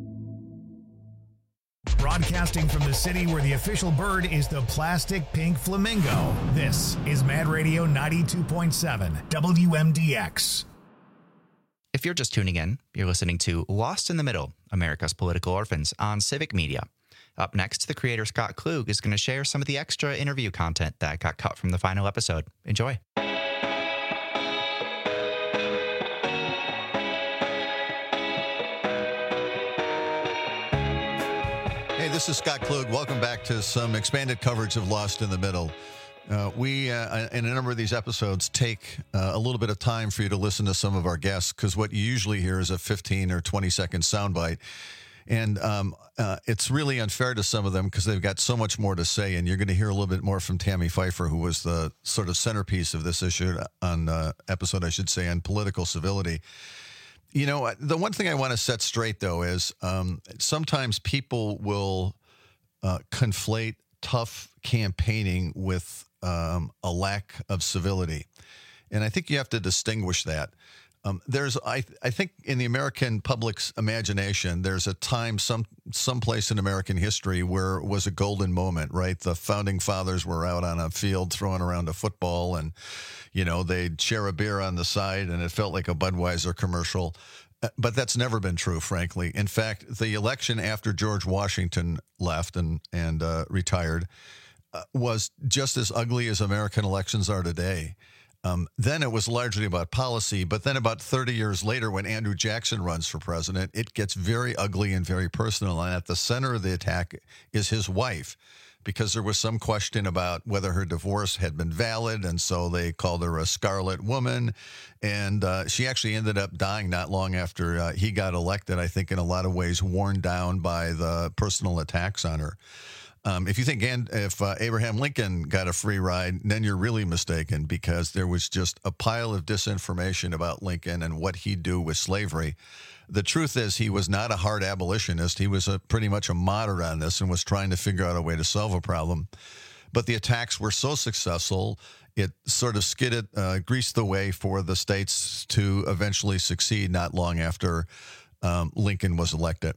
Broadcasting from the city where the official bird is the plastic pink flamingo. This is Mad Radio ninety-two point seven, W M D X. If you're just tuning in, you're listening to Lost in the Middle, America's Political Orphans on Civic Media. Up next, the creator Scott Klug is going to share some of the extra interview content that got cut from the final episode. Enjoy. Hey, this is Scott Klug. Welcome back to some expanded coverage of Lost in the Middle. Uh, we, uh, in a number of these episodes, take uh, a little bit of time for you to listen to some of our guests, because what you usually hear is a fifteen or twenty second soundbite. And um, uh, it's really unfair to some of them because they've got so much more to say. And you're going to hear a little bit more from Tammy Pfeiffer, who was the sort of centerpiece of this issue on uh, episode, I should say, on political civility. You know, the one thing I want to set straight, though, is um, sometimes people will uh, conflate tough campaigning with um, a lack of civility. And I think you have to distinguish that. Um, there's, I, I think, in the American public's imagination, there's a time, some, someplace in American history where it was a golden moment, right? The founding fathers were out on a field throwing around a football, and, you know, they'd share a beer on the side, and it felt like a Budweiser commercial. But that's never been true, frankly. In fact, the election after George Washington left and and uh, retired uh, was just as ugly as American elections are today. Um, then it was largely about policy, but then about thirty years later, when Andrew Jackson runs for president, it gets very ugly and very personal. And at the center of the attack is his wife, because there was some question about whether her divorce had been valid, and so they called her a scarlet woman. And uh, she actually ended up dying not long after uh, he got elected, I think in a lot of ways worn down by the personal attacks on her. Um, if you think and if uh, Abraham Lincoln got a free ride, then you're really mistaken, because there was just a pile of disinformation about Lincoln and what he'd do with slavery. The truth is he was not a hard abolitionist. He was a, pretty much a moderate on this and was trying to figure out a way to solve a problem. But the attacks were so successful, it sort of skidded, uh, greased the way for the states to eventually succeed not long after um, Lincoln was elected.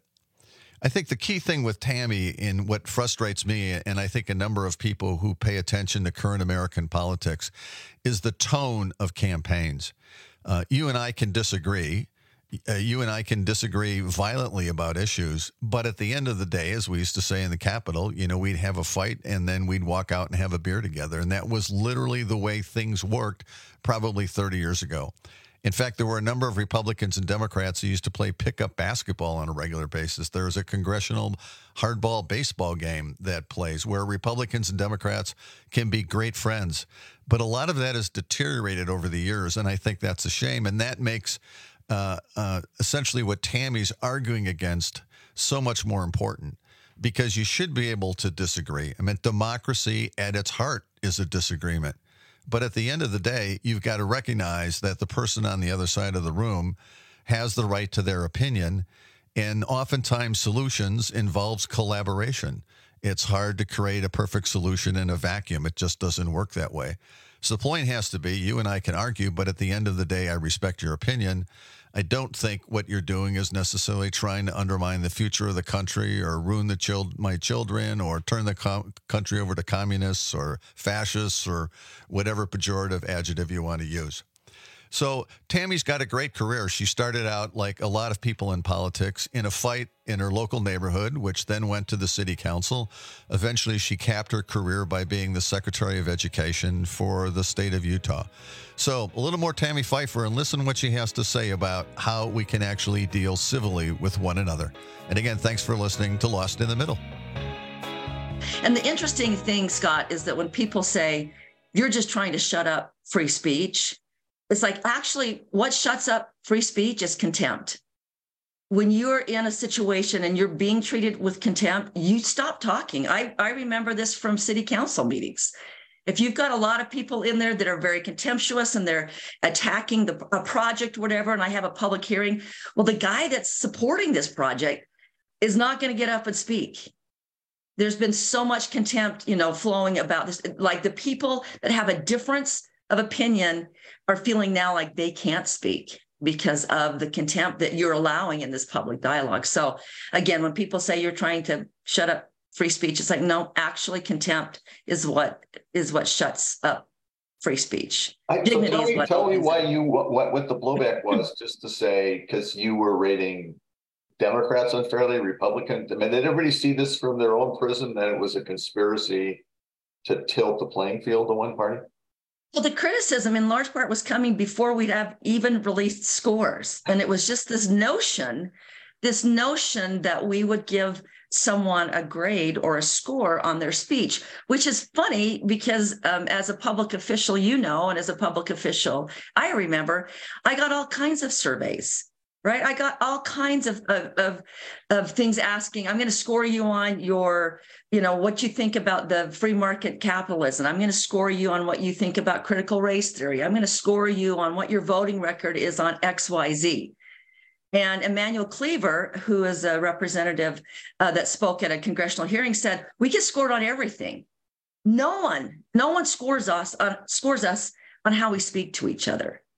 I think the key thing with Tammy, in what frustrates me, and I think a number of people who pay attention to current American politics, is the tone of campaigns. Uh, you and I can disagree. Uh, you and I can disagree violently about issues, but at the end of the day, as we used to say in the Capitol, you know, we'd have a fight and then we'd walk out and have a beer together. And that was literally the way things worked probably thirty years ago. In fact, there were a number of Republicans and Democrats who used to play pickup basketball on a regular basis. There's a congressional hardball baseball game that plays where Republicans and Democrats can be great friends. But a lot of that has deteriorated over the years, and I think that's a shame. And that makes uh, uh, essentially what Tammy's arguing against so much more important, because you should be able to disagree. I mean, democracy at its heart is a disagreement. But at the end of the day, you've got to recognize that the person on the other side of the room has the right to their opinion. And oftentimes solutions involves collaboration. It's hard to create a perfect solution in a vacuum. It just doesn't work that way. So the point has to be, you and I can argue, but at the end of the day, I respect your opinion. I don't think what you're doing is necessarily trying to undermine the future of the country or ruin the chil- my children or turn the com- country over to communists or fascists or whatever pejorative adjective you want to use. So Tammy's got a great career. She started out, like a lot of people in politics, in a fight in her local neighborhood, which then went to the city council. Eventually, she capped her career by being the Secretary of Education for the state of Utah. So a little more Tammy Pfeiffer, and listen what she has to say about how we can actually deal civilly with one another. And again, thanks for listening to Lost in the Middle. And the interesting thing, Scott, is that when people say, you're just trying to shut up free speech, it's like, actually, what shuts up free speech is contempt. When you're in a situation and you're being treated with contempt, you stop talking. I, I remember this from city council meetings. If you've got a lot of people in there that are very contemptuous and they're attacking the, a project, whatever, and I have a public hearing, well, the guy that's supporting this project is not going to get up and speak. There's been so much contempt, you know, flowing about this. Like the people that have a difference of opinion are feeling now like they can't speak because of the contempt that you're allowing in this public dialogue. So again, when people say you're trying to shut up free speech, it's like, no, actually contempt is what is what shuts up free speech. I, so tell me, tell me why you what, what the blowback was, just to say, because you were rating Democrats unfairly, Republicans. I mean, did everybody see this from their own prism that it was a conspiracy to tilt the playing field to one party? Well, the criticism in large part was coming before we'd have even released scores. And it was just this notion, this notion that we would give someone a grade or a score on their speech, which is funny because um, as a public official, you know, and as a public official, I remember I got all kinds of surveys. Right. I got all kinds of, of, of, of things asking, I'm going to score you on your, you know, what you think about the free market capitalism. I'm going to score you on what you think about critical race theory. I'm going to score you on what your voting record is on X Y Z. And Emmanuel Cleaver, who is a representative uh, that spoke at a congressional hearing, said, we get scored on everything. No one, no one scores us on, scores us on how we speak to each other.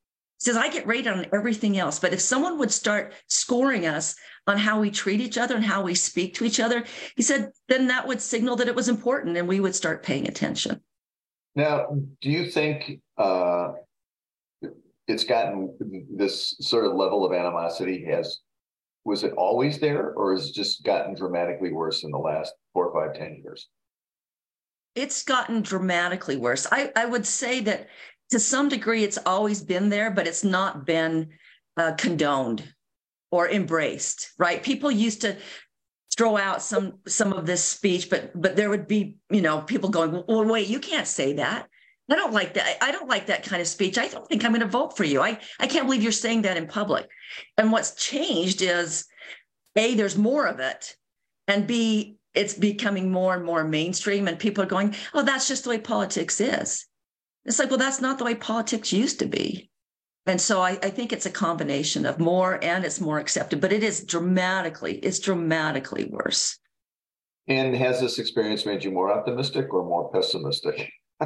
says, I get rated on everything else. But if someone would start scoring us on how we treat each other and how we speak to each other, he said, then that would signal that it was important and we would start paying attention. Now, do you think uh, it's gotten this sort of level of animosity has, was it always there, or has it just gotten dramatically worse in the last four, five, ten years? It's gotten dramatically worse. I, I would say that to some degree, it's always been there, but it's not been uh, condoned or embraced, right? People used to throw out some some of this speech, but but there would be, you know, people going, well, wait, you can't say that. I don't like that. I don't like that kind of speech. I don't think I'm going to vote for you. I, I can't believe you're saying that in public. And what's changed is, A, there's more of it, and B, it's becoming more and more mainstream, and people are going, oh, that's just the way politics is. It's like, well, that's not the way politics used to be. And so I, I think it's a combination of more, and it's more accepted, but it is dramatically, it's dramatically worse. And has this experience made you more optimistic or more pessimistic?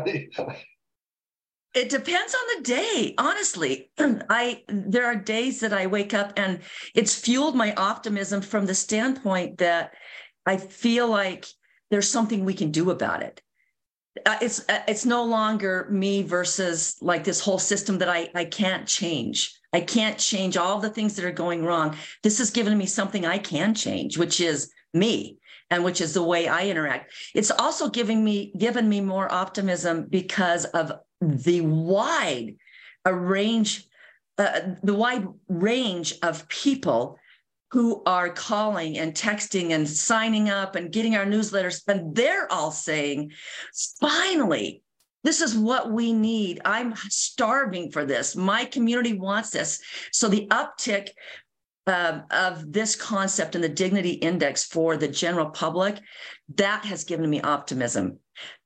It depends on the day, honestly. I there are days that I wake up and it's fueled my optimism from the standpoint that I feel like there's something we can do about it. Uh, it's uh, it's no longer me versus like this whole system that I, I can't change. I can't change all the things that are going wrong. This has given me something I can change, which is me, and which is the way I interact. It's also giving me given me more optimism because of the wide a range, uh, the wide range of people who are calling and texting and signing up and getting our newsletters, and they're all saying, finally, this is what we need. I'm starving for this. My community wants this. So the uptick uh, of this concept and the dignity index for the general public, that has given me optimism.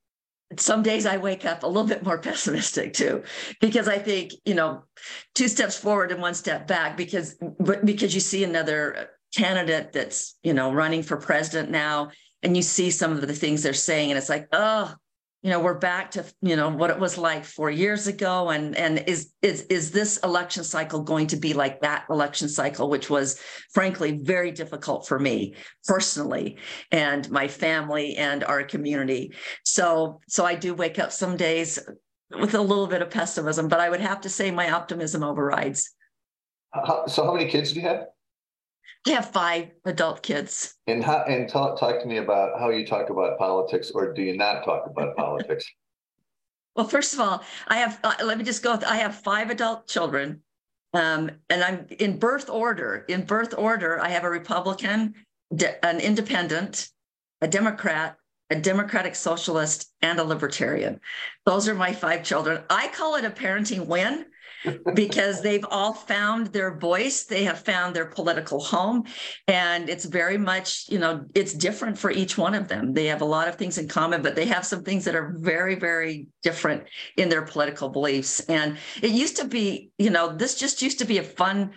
Some days I wake up a little bit more pessimistic too, because I think, you know, two steps forward and one step back, because because you see another candidate that's, you know, running for president now, and you see some of the things they're saying, and it's like, oh, you know, we're back to, you know, what it was like four years ago. And, and is, is, is this election cycle going to be like that election cycle, which was frankly very difficult for me personally and my family and our community. So, so I do wake up some days with a little bit of pessimism, but I would have to say my optimism overrides. How, so how many kids do you have? I have five adult kids. And how, and talk, talk to me about how you talk about politics, or do you not talk about politics? Well, first of all, I have, uh, let me just go, I have five adult children, um, and I'm in birth order. In birth order, I have a Republican, de- an independent, a Democrat, a Democratic Socialist, and a Libertarian. Those are my five children. I call it a parenting win, because they've all found their voice. They have found their political home. And it's very much, you know, it's different for each one of them. They have a lot of things in common, but they have some things that are very, very different in their political beliefs. And it used to be, you know, this just used to be a fun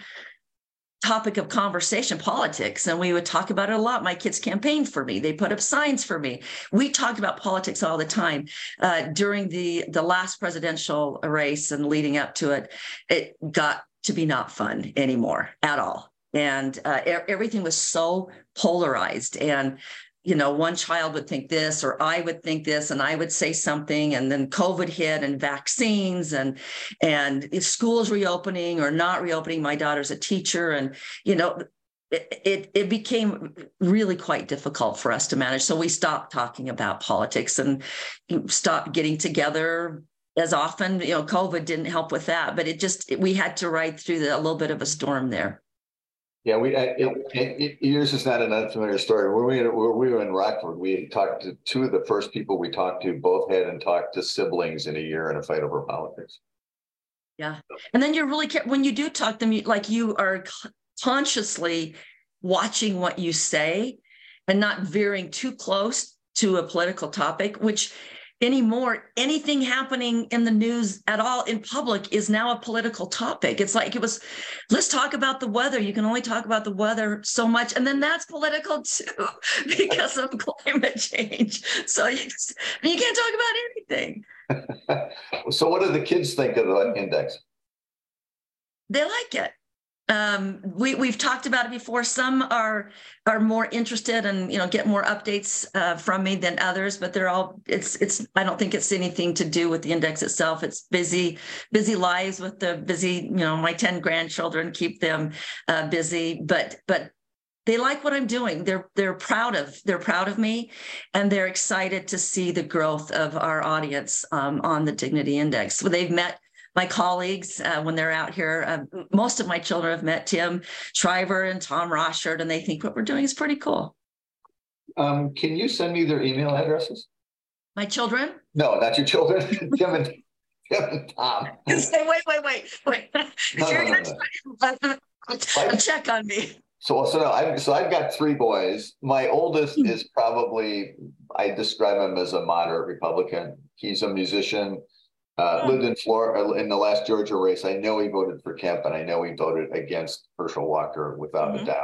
topic of conversation, politics, and we would talk about it a lot. My kids campaigned for me. They put up signs for me. We talked about politics all the time. Uh, during the, the last presidential race and leading up to it, it got to be not fun anymore at all. And uh, everything was so polarized. And you know, one child would think this, or I would think this, and I would say something, and then COVID hit, and vaccines, and and if schools reopening or not reopening. My daughter's a teacher, and you know, it, it it became really quite difficult for us to manage. So we stopped talking about politics and stopped getting together as often. You know, COVID didn't help with that, but it just it, we had to ride through the, a little bit of a storm there. Yeah, we it, it, it, yours is not an unfamiliar story. When we, when we were in Rockford, we talked to two of the first people we talked to, both hadn't talked to siblings in a year in a fight over politics. Yeah. And then you're really, when you do talk to them, like you are consciously watching what you say and not veering too close to a political topic, which anymore, anything happening in the news at all in public is now a political topic. It's like it was, let's talk about the weather. You can only talk about the weather so much. And then that's political too, because of climate change. So you, just, you can't talk about anything. So what do the kids think of the index? They like it. Um, we we've talked about it before. Some are are more interested and you know get more updates uh, from me than others, but they're all. It's it's. I don't think it's anything to do with the index itself. It's busy busy lives with the busy. You know, my ten grandchildren keep them uh, busy, but but. They like what I'm doing. They're they're proud of they're proud of me, and they're excited to see the growth of our audience um, on the Dignity Index. So they've met my colleagues uh, when they're out here. Uh, most of my children have met Tim Shriver and Tom Rochard, and they think what we're doing is pretty cool. Um, can you send me their email addresses? My children? No, not your children. Tim and Tim and Tom. Say, wait, wait, wait, wait. No, You're no, gonna no, no. check on me. So, so no, I, so I've got three boys. My oldest is probably, I describe him as a moderate Republican. He's a musician, uh, lived in Florida in the last Georgia race. I know he voted for Kemp, and I know he voted against Herschel Walker without mm-hmm. a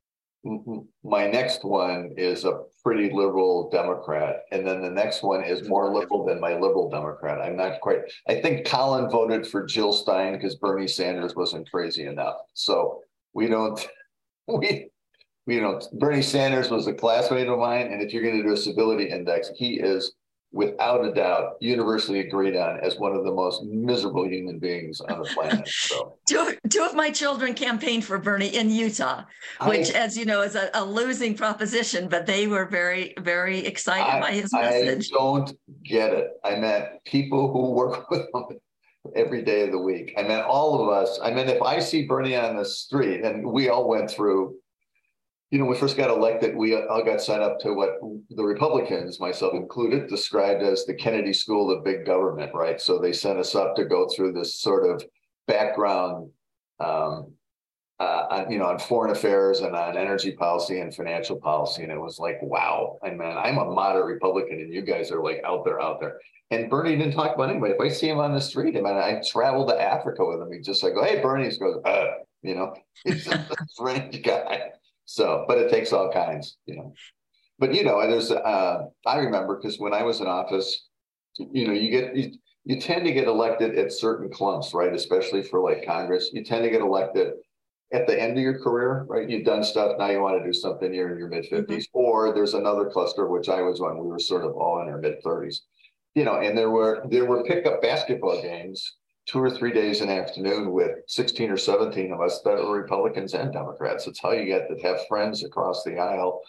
doubt. My next one is a pretty liberal Democrat. And then the next one is more liberal than my liberal Democrat. I'm not quite, I think Colin voted for Jill Stein because Bernie Sanders wasn't crazy enough. So we don't, We, you know, Bernie Sanders was a classmate of mine, and if you're going to do a civility index, he is, without a doubt, universally agreed on as one of the most miserable human beings on the planet. So, two, two of my children campaigned for Bernie in Utah, which, I, as you know, is a, a losing proposition, but they were very, very excited I, by his message. I don't get it. I met people who work with him every day of the week. I mean, all of us, I mean, if I see Bernie on the street, and we all went through, you know, when we first got elected, we all got signed up to what the Republicans, myself included, described as the Kennedy School of Big Government, right? So they sent us up to go through this sort of background, um, uh, on, you know, on foreign affairs and on energy policy and financial policy. And it was like, wow, I mean, I'm a moderate Republican and you guys are like out there, out there. And Bernie didn't talk about anybody. If I see him on the street, I mean, I traveled to Africa with him. He just like, hey, Bernie, he goes, uh, you know, he's a strange guy. So, but it takes all kinds, you know. But, you know, there's, uh, I remember because when I was in office, you know, you get, you, you tend to get elected at certain clumps, right? Especially for like Congress, you tend to get elected at the end of your career, right? You've done stuff, now you want to do something, you're in your mid fifties. Mm-hmm. Or there's another cluster, which I was on, we were sort of all in our mid thirties. You know, and there were there were pickup basketball games two or three days in the afternoon with sixteen or seventeen of us that were Republicans and Democrats. It's how you get to have friends across the aisle.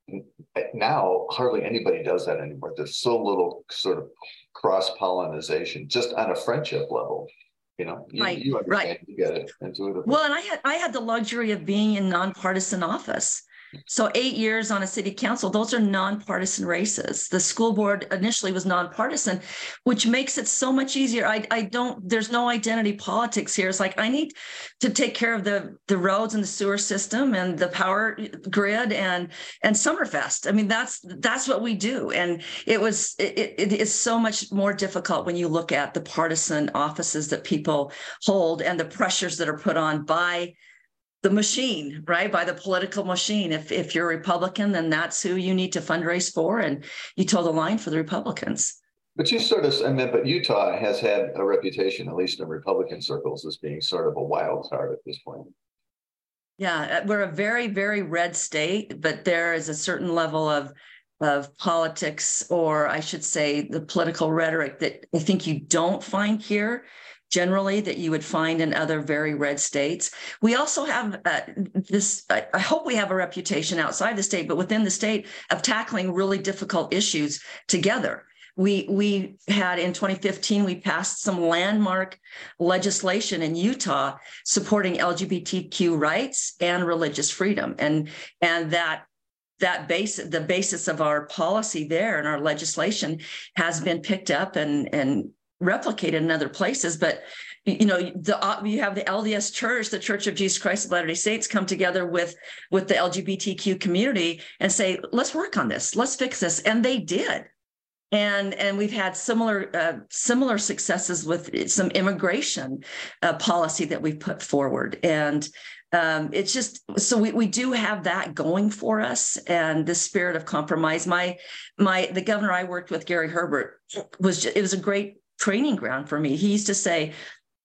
Now, hardly anybody does that anymore. There's so little sort of cross-pollination, just on a friendship level. You know, you, right, you understand, right. you get it. Intuitively. Well, and I had I had the luxury of being in nonpartisan office. So eight years on a city council, those are nonpartisan races. The school board initially was nonpartisan, which makes it so much easier. I, I don't, there's no identity politics here. It's like, I need to take care of the, the roads and the sewer system and the power grid and, and Summerfest. I mean, that's, that's what we do. And it was, it, it is so much more difficult when you look at the partisan offices that people hold and the pressures that are put on by the machine, right? By the political machine. If if you're a Republican, then that's who you need to fundraise for. And you toe the line for the Republicans. But you sort of, I mean, but Utah has had a reputation, at least in Republican circles, as being sort of a wild card at this point. Yeah, we're a very, very red state, but there is a certain level of of politics, or I should say the political rhetoric that I think you don't find here generally that you would find in other very red states. We also have uh, this, I, I hope we have a reputation outside the state, but within the state of tackling really difficult issues together. We we had in twenty fifteen, we passed some landmark legislation in Utah supporting L G B T Q rights and religious freedom. And, and that that base, the basis of our policy there and our legislation has been picked up and, and replicated in other places. But, you know, the uh, you have the L D S Church, the Church of Jesus Christ of Latter-day Saints, come together with, with the L G B T Q community and say, let's work on this, let's fix this. And they did. And, and we've had similar uh, similar successes with some immigration uh, policy that we've put forward. And um, it's just, so we, we do have that going for us, and the spirit of compromise. My, my, the governor I worked with, Gary Herbert, was, just, it was a great training ground for me. He used to say,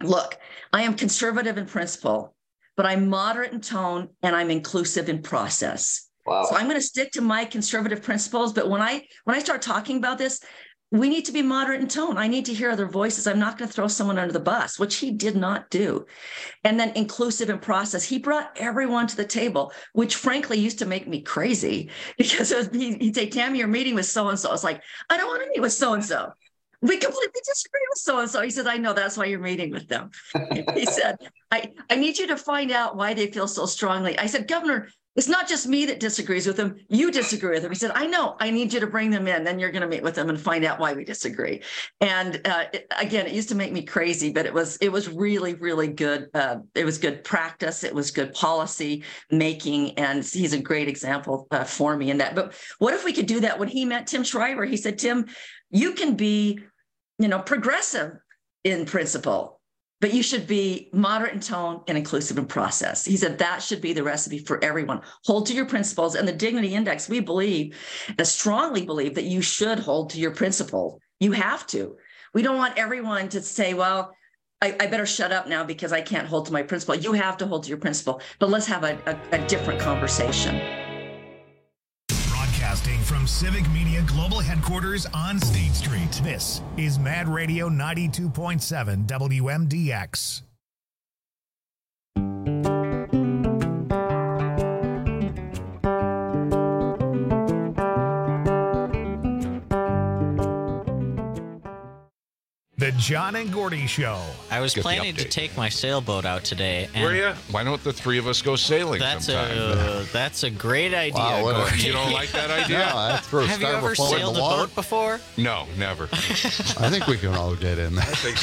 look, I am conservative in principle, but I'm moderate in tone and I'm inclusive in process. Wow. So I'm going to stick to my conservative principles. But when I when I start talking about this, we need to be moderate in tone. I need to hear other voices. I'm not going to throw someone under the bus, which he did not do. And then inclusive in process. He brought everyone to the table, which frankly used to make me crazy because it was, he'd say, Tammy, you're meeting with so-and-so. I was like, I don't want to meet with so-and-so. We completely disagree with so-and-so. He said, I know, that's why you're meeting with them. He said, I, I need you to find out why they feel so strongly. I said, Governor, it's not just me that disagrees with them. You disagree with them. He said, I know, I need you to bring them in. Then you're going to meet with them and find out why we disagree. And uh, it, again, it used to make me crazy, but it was it was really, really good. Uh, it was good practice. It was good policy making. And he's a great example uh, for me in that. But what if we could do that when he met Tim Shriver? He said, Tim, you can be, you know, progressive in principle, but you should be moderate in tone and inclusive in process. He said that should be the recipe for everyone. Hold to your principles. And the Dignity Index, we believe, and strongly believe that you should hold to your principles. You have to. We don't want everyone to say, well, I, I better shut up now because I can't hold to my principle. You have to hold to your principle. But let's have a, a, a different conversation. Broadcasting from Civic Media Global Headquarters on State Street. This is Mad Radio ninety-two point seven W M D X. The John and Gordy Show. I was Get the planning to update. take my sailboat out today. And Were you? Why don't the three of us go sailing That's sometime? a that's a great idea. Wow, what a- Gordy. you don't like that idea? No, that's for Have you ever styrofoam in sailed the a water. boat before? No, never. I think we can all get in there. I think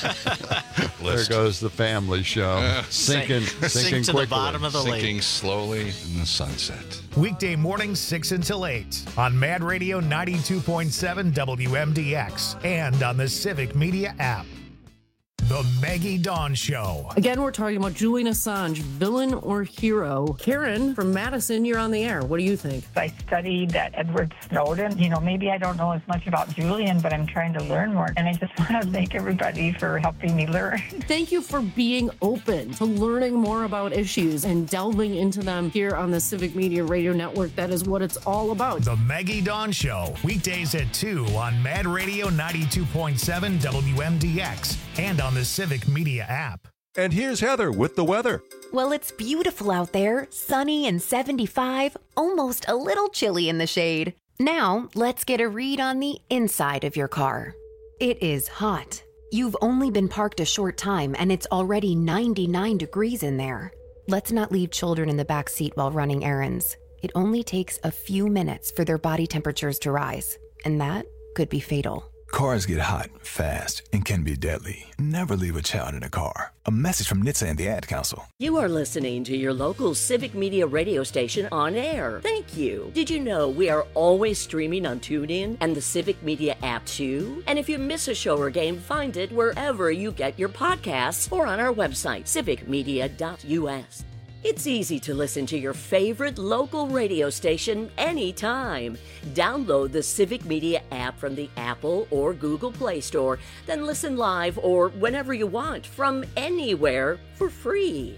so. There List. goes the family show. Uh, sinking, Sink- sinking sink to the quickly. bottom of the lake. Sinking slowly in the sunset. Weekday mornings six until eight on Mad Radio ninety-two point seven W M D X and on the Civic Media app. The Maggie Dawn Show. Again, we're talking about Julian Assange, villain or hero. Karen from Madison, you're on the air. What do you think? I studied that Edward Snowden. You know, maybe I don't know as much about Julian, but I'm trying to learn more. And I just want to thank everybody for helping me learn. Thank you for being open to learning more about issues and delving into them here on the Civic Media Radio Network. That is what it's all about. The Maggie Dawn Show, weekdays at two on Mad Radio ninety-two point seven W M D X and on the Civic Media app. And here's Heather with the weather. Well, it's beautiful out there, sunny and seventy-five, almost a little chilly in the shade. Now, let's get a read on the inside of your car. It is hot. You've only been parked a short time and it's already ninety-nine degrees in there. Let's not leave children in the back seat while running errands. It only takes a few minutes for their body temperatures to rise, and that could be fatal. Cars get hot, fast, and can be deadly. Never leave a child in a car. A message from N H T S A and the Ad Council. You are listening to your local Civic Media radio station on air. Thank you. Did you know we are always streaming on TuneIn and the Civic Media app too? And if you miss a show or game, find it wherever you get your podcasts or on our website, civic media dot U S. It's easy to listen to your favorite local radio station anytime. Download the Civic Media app from the Apple or Google Play Store, then listen live or whenever you want from anywhere for free.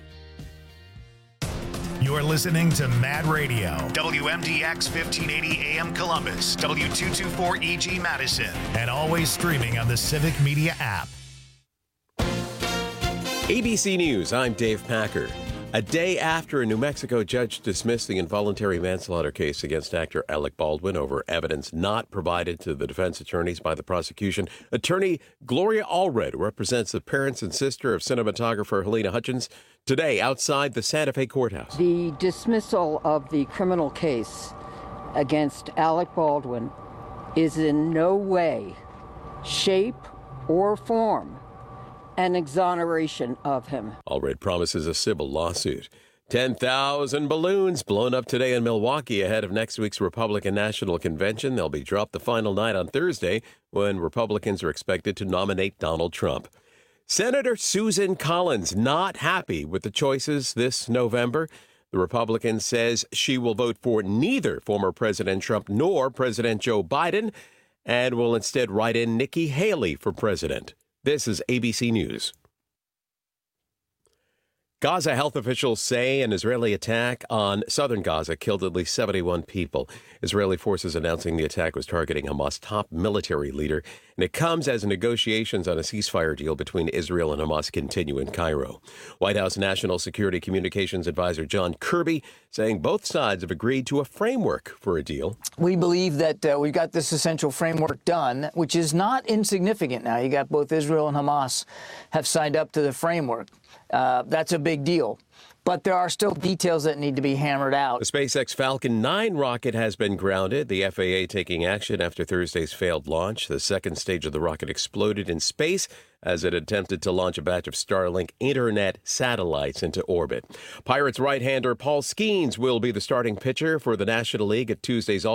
You're listening to Mad Radio, W M D X fifteen eighty A M Columbus, W two twenty-four E G Madison, and always streaming on the Civic Media app. A B C News, I'm Dave Packer. A day after a New Mexico judge dismissed the involuntary manslaughter case against actor Alec Baldwin over evidence not provided to the defense attorneys by the prosecution, attorney Gloria Allred represents the parents and sister of cinematographer Helena Hutchins today outside the Santa Fe courthouse. The dismissal of the criminal case against Alec Baldwin is in no way, shape, or form an exoneration of him. Allred promises a civil lawsuit. ten thousand balloons blown up today in Milwaukee ahead of next week's Republican National Convention. They'll be dropped the final night on Thursday when Republicans are expected to nominate Donald Trump. Senator Susan Collins not happy with the choices this November. The Republican says she will vote for neither former President Trump nor President Joe Biden and will instead write in Nikki Haley for president. This is A B C News. Gaza health officials say an Israeli attack on southern Gaza killed at least seventy-one people. Israeli forces announcing the attack was targeting Hamas' top military leader, and it comes as negotiations on a ceasefire deal between Israel and Hamas continue in Cairo. White House National Security Communications Advisor John Kirby saying both sides have agreed to a framework for a deal. We believe that uh, we've got this essential framework done, which is not insignificant now. You got both Israel and Hamas have signed up to the framework. Uh, that's a big deal. But there are still details that need to be hammered out. The SpaceX Falcon nine rocket has been grounded. The F A A taking action after Thursday's failed launch. The second stage of the rocket exploded in space as it attempted to launch a batch of Starlink internet satellites into orbit. Pirates right-hander Paul Skeens will be the starting pitcher for the National League at Tuesday's All